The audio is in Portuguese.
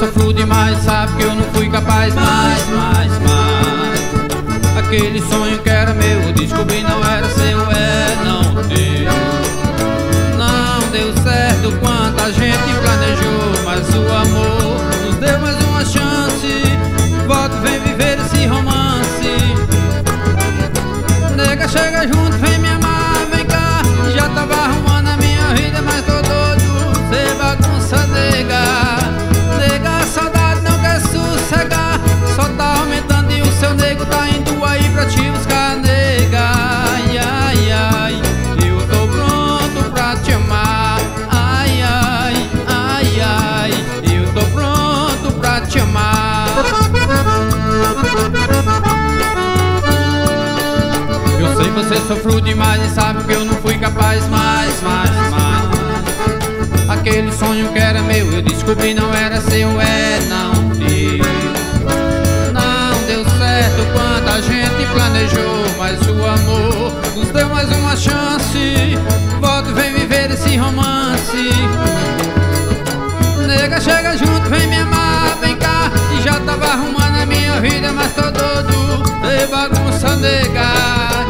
sofro demais, sabe que eu não fui capaz. Mais. Aquele sonho que era meu, eu descobri não era seu, não deu. Não deu certo quanta gente planejou, mas o amor nos deu mais uma chance. Volta, vem viver esse romance. Nega, chega junto, vem me amar, vem cá. Já tava arrumando a minha vida, mas tô doido, cê bagunça, nega. Nega, a saudade não quer sossegar, só tá aumentando e o seu nego tá indo aí pra te buscar, nega. Ai, ai, ai, eu tô pronto pra te amar. Ai, ai, ai, ai, eu tô pronto pra te amar. Eu sei você sofreu demais e sabe que eu não fui capaz. Mais. Aquele sonho que era meu, eu descobri não era seu, não deu. Não deu certo quanta gente planejou, mas o amor nos deu mais uma chance. Volta, vem viver esse romance. Nega, chega junto, vem me amar, vem cá. E já tava arrumando a minha vida, mas tô doido, ei bagunça, nega.